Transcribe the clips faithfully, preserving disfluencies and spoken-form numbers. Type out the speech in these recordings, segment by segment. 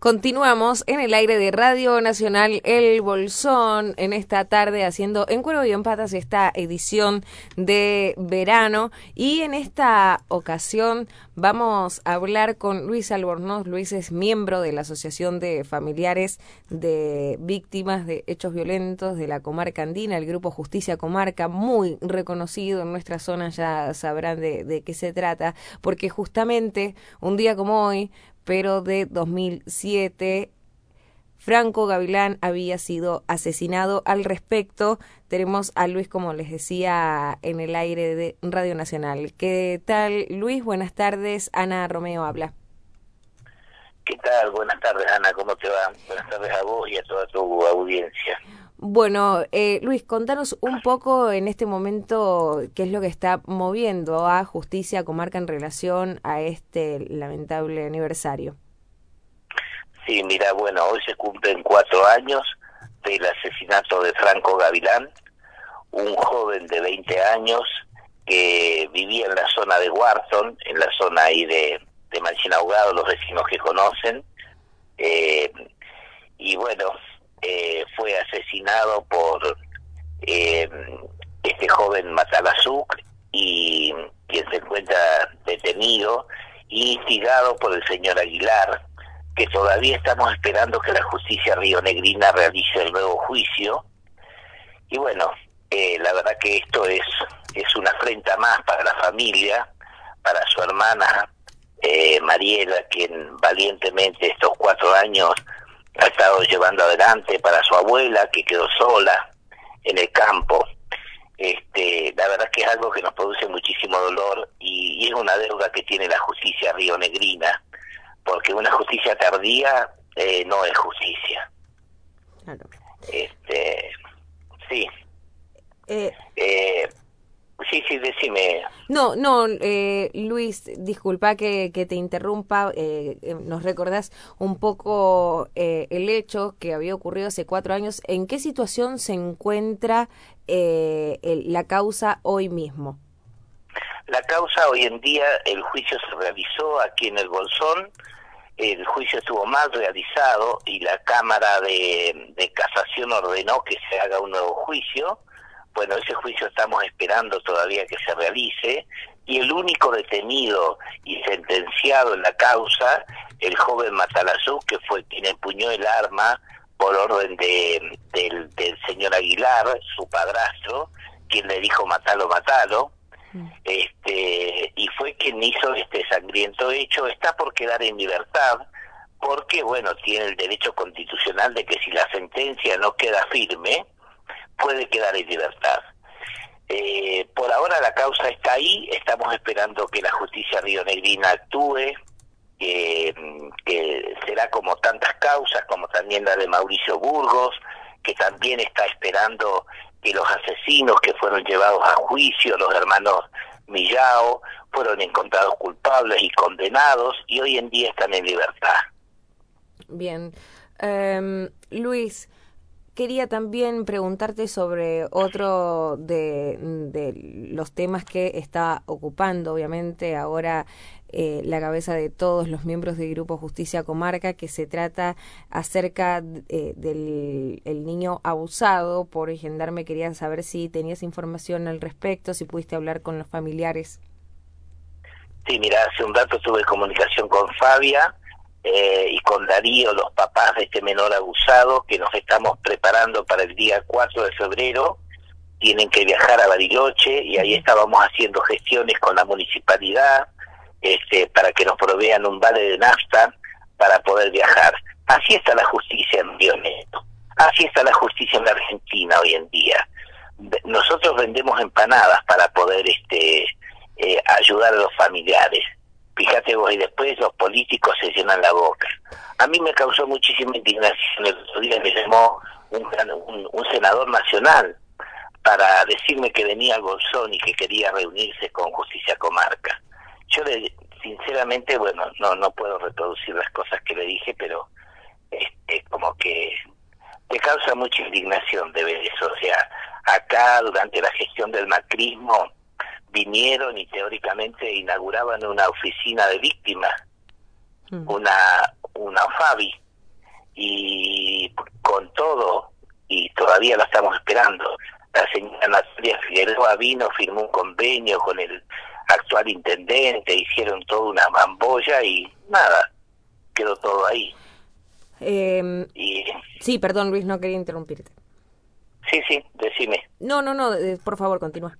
Continuamos en el aire de Radio Nacional El Bolsón en esta tarde haciendo En Cuervo y en Patas esta edición de verano, y en esta ocasión vamos a hablar con Luis Albornoz. Luis es miembro de la Asociación de Familiares de Víctimas de Hechos Violentos de la Comarca Andina, el Grupo Justicia Comarca, muy reconocido en nuestra zona. Ya sabrán de, de qué se trata, porque justamente un día como hoy, pero de dos mil siete, Franco Gavilán había sido asesinado. Al respecto, tenemos a Luis, como les decía, en el aire de Radio Nacional. ¿Qué tal, Luis? Buenas tardes. Ana Romeo habla. ¿Qué tal? Buenas tardes, Ana. ¿Cómo te va? Buenas tardes a vos y a toda tu audiencia. Bueno, eh, Luis, contanos un poco en este momento qué es lo que está moviendo a Justicia Comarca en relación a este lamentable aniversario. Sí, mira, bueno, hoy se cumplen cuatro años del asesinato de Franco Gavilán, un joven de veinte años que vivía en la zona de Wharton, en la zona ahí de, de Manchín Ahogado, los vecinos que conocen, eh, y bueno, eh, fue asesinado por eh, este joven Matalazuk, y quien se encuentra detenido y instigado por el señor Aguilar, que todavía estamos esperando que la justicia rionegrina realice el nuevo juicio. Y bueno, eh, la verdad que esto es, es una afrenta más para la familia, para su hermana eh, Mariela, quien valientemente estos cuatro años ha estado llevando adelante, para su abuela, que quedó sola en el campo. Este, la verdad que es algo que nos produce muchísimo dolor, y, y es una deuda que tiene la justicia rionegrina, porque una justicia tardía eh, no es justicia. Claro. Este, sí. Eh, eh, sí, sí, decime. No, no, eh, Luis, disculpa que, que te interrumpa. Eh, eh, ¿nos recordás un poco eh, el hecho que había ocurrido hace cuatro años? ¿En qué situación se encuentra eh, el, la causa hoy mismo? La causa hoy en día, el juicio se realizó aquí en el Bolsón. El juicio estuvo mal realizado y la Cámara de, de Casación ordenó que se haga un nuevo juicio. Bueno, ese juicio estamos esperando todavía que se realice, y el único detenido y sentenciado en la causa, el joven Matalazú, que fue quien empuñó el arma por orden de, del, del señor Aguilar, su padrastro, quien le dijo matalo, matalo. Este, y fue quien hizo este sangriento hecho. Está por quedar en libertad, porque bueno, tiene el derecho constitucional de que si la sentencia no queda firme, puede quedar en libertad. Eh, por ahora la causa está ahí, estamos esperando que la justicia rionegrina actúe, que, que será como tantas causas, como también la de Mauricio Burgos, que también está esperando que los asesinos que fueron llevados a juicio, los hermanos Millao, fueron encontrados culpables y condenados, y hoy en día están en libertad. Bien. Um, Luis, quería también preguntarte sobre otro de, de los temas que está ocupando, obviamente, ahora eh, la cabeza de todos los miembros del Grupo Justicia Comarca, que se trata acerca eh, del el niño abusado por el gendarme. Quería saber si tenías información al respecto, si pudiste hablar con los familiares. Sí, mira, hace un rato tuve comunicación con Fabia eh, y con Darío, los papás de este menor abusado, que nos estamos preparando para el día cuatro de febrero. Tienen que viajar a Bariloche, y ahí estábamos haciendo gestiones con la municipalidad este, para que nos provean un vale de nafta para poder viajar. Así está la justicia en Río Negro, así está la justicia en la Argentina hoy en día. Nosotros vendemos empanadas para poder este eh, ayudar a los familiares. Fíjate vos, y después los políticos se llenan la boca. A mí me causó muchísima indignación. El otro día me llamó un, un, un senador nacional para decirme que venía al Bolsón y que quería reunirse con Justicia Comarca. Yo le, sinceramente, bueno, no no puedo reproducir las cosas que le dije, pero este, como que te causa mucha indignación de ver eso. O sea, acá durante la gestión del macrismo vinieron y teóricamente inauguraban una oficina de víctimas, mm. una una O F A B I, y con todo, y todavía lo estamos esperando, la señora Natalia Figueroa vino, firmó un convenio con el actual intendente, hicieron toda una bambolla y nada, quedó todo ahí. Eh, y sí, perdón Luis, no quería interrumpirte. Sí, sí, decime. No, no, no, eh, por favor, continúa.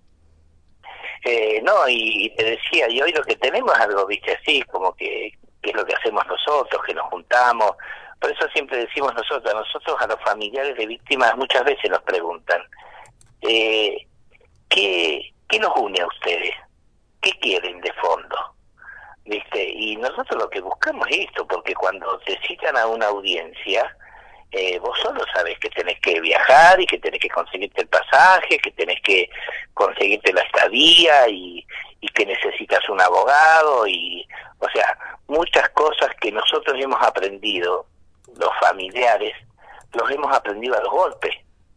Eh, no, y, y te decía, y hoy lo que tenemos es algo, viste, así, como que, que es lo que hacemos nosotros, que nos juntamos. Por eso siempre decimos nosotros, a nosotros, a los familiares de víctimas, muchas veces nos preguntan, eh, ¿qué, ¿qué nos une a ustedes? ¿Qué quieren de fondo? ¿Viste? Y nosotros lo que buscamos es esto, porque cuando te citan a una audiencia, eh, vos solo sabés que tenés que viajar y que tenés que conseguirte el pasaje, que tenés que conseguirte la estadía y, y que necesitas un abogado y, o sea, muchas cosas que nosotros hemos aprendido, los familiares, los hemos aprendido a los golpes.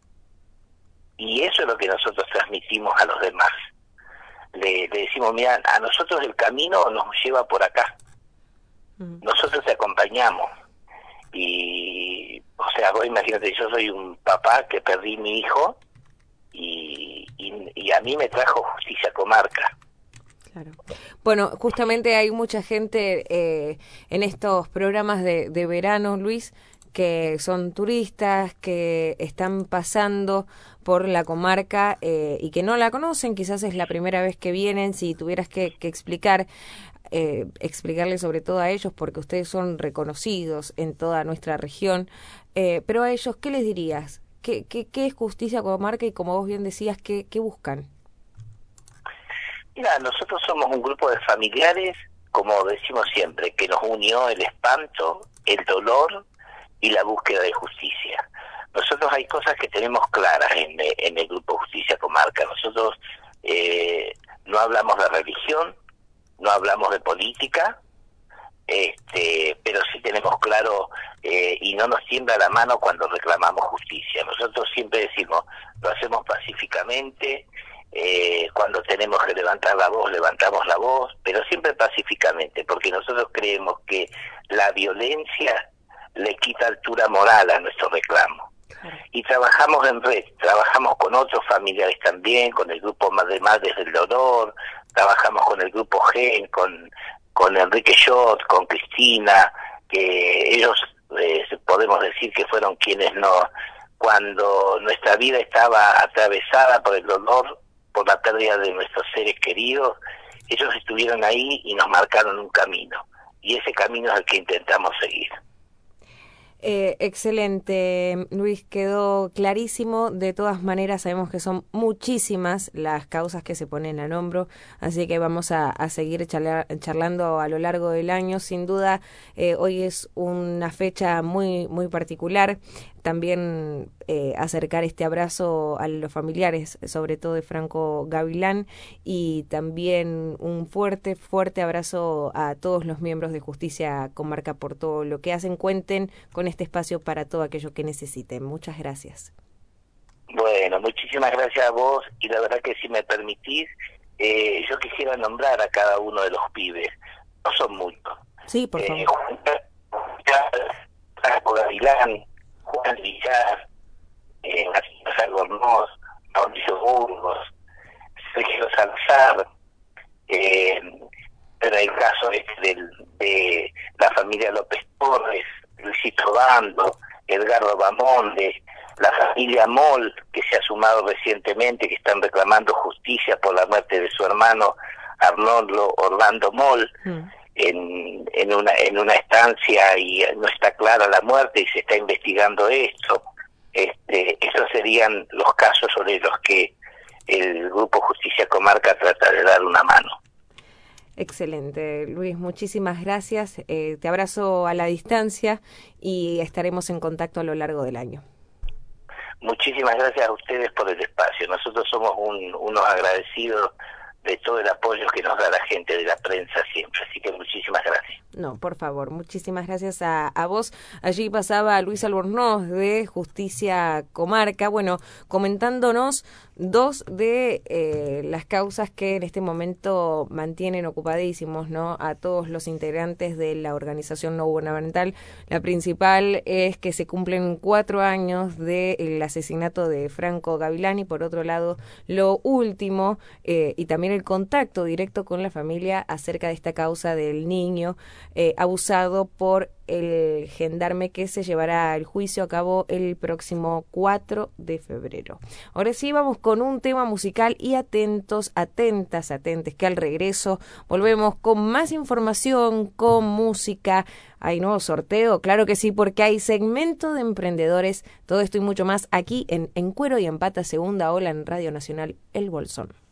Y eso es lo que nosotros transmitimos a los demás. Le, le decimos, mira, a nosotros el camino nos lleva por acá. Uh-huh. Nosotros te acompañamos. Y, o sea, vos imagínate, yo soy un papá que perdí mi hijo y, y, y a mí me trajo Justicia Comarca. Claro. Bueno, justamente hay mucha gente eh, en estos programas de, de verano, Luis, que son turistas, que están pasando por la comarca eh, y que no la conocen, quizás es la primera vez que vienen. Si tuvieras que, que explicar, eh, explicarles sobre todo a ellos, porque ustedes son reconocidos en toda nuestra región, eh, pero a ellos, ¿qué les dirías? ¿Qué, qué, qué es Justicia Comarca y, como vos bien decías, qué, qué buscan? Mira, nosotros somos un grupo de familiares, como decimos siempre, que nos unió el espanto, el dolor y la búsqueda de justicia. Nosotros hay cosas que tenemos claras en, en el Grupo Justicia Comarca. Nosotros eh, no hablamos de religión, no hablamos de política, este, pero sí tenemos claro eh, y no nos tiembla la mano cuando reclamamos justicia. Nosotros siempre decimos, lo hacemos pacíficamente, eh, cuando tenemos que levantar la voz, levantamos la voz, pero siempre pacíficamente, porque nosotros creemos que la violencia le quita altura moral a nuestro reclamo. Y trabajamos en red, trabajamos con otros familiares también, con el grupo de Madres del Dolor, trabajamos con el grupo Gen, con, con Enrique Schott, con Cristina, que ellos eh, podemos decir que fueron quienes nos, cuando nuestra vida estaba atravesada por el dolor, por la pérdida de nuestros seres queridos, ellos estuvieron ahí y nos marcaron un camino, y ese camino es el que intentamos seguir. Eh, excelente, Luis, quedó clarísimo. De todas maneras, sabemos que son muchísimas las causas que se ponen al hombro, así que vamos a, a seguir charla, charlando a lo largo del año. Sin duda, eh, hoy es una fecha muy, muy particular. También eh, acercar este abrazo a los familiares, sobre todo de Franco Gavilán, y también un fuerte, fuerte abrazo a todos los miembros de Justicia Comarca por todo lo que hacen. Cuenten con este espacio para todo aquello que necesiten. Muchas gracias. Bueno, muchísimas gracias a vos, y la verdad que si me permitís, eh, yo quisiera nombrar a cada uno de los pibes. No son muchos. Sí, por favor. Eh, Franco Gavilán, Juan Villar, eh, Marcelo Albornoz, Mauricio Burgos, Sergio Salazar, eh, pero el caso este del, de la familia López Torres, Luisito Bando, Edgardo Bamonde, la familia Moll, que se ha sumado recientemente, que están reclamando justicia por la muerte de su hermano Arnoldo Orlando Moll. Mm. En, en una en una estancia, y no está clara la muerte y se está investigando esto. Este, esos serían los casos sobre los que el Grupo Justicia Comarca trata de dar una mano. Excelente, Luis, muchísimas gracias. Eh, te abrazo a la distancia y estaremos en contacto a lo largo del año. Muchísimas gracias a ustedes por el espacio. Nosotros somos un, unos agradecidos de todo el apoyo que nos da la gente de la prensa siempre, así que muchísimas gracias. No, por favor, muchísimas gracias a, a vos. Allí pasaba Luis Albornoz de Justicia Comarca, bueno, comentándonos dos de eh, las causas que en este momento mantienen ocupadísimos, ¿no?, a todos los integrantes de la organización no gubernamental. La principal es que se cumplen cuatro años del asesinato de Franco Gavilán y, por otro lado, lo último eh, y también el contacto directo con la familia acerca de esta causa del niño eh, abusado por el gendarme que se llevará al juicio a cabo el próximo cuatro de febrero. Ahora sí, vamos con un tema musical y atentos, atentas, atentes, que al regreso volvemos con más información, con música. ¿Hay nuevo sorteo? Claro que sí, porque hay segmento de emprendedores. Todo esto y mucho más aquí en En Cuero y en Pata, segunda ola en Radio Nacional El Bolsón.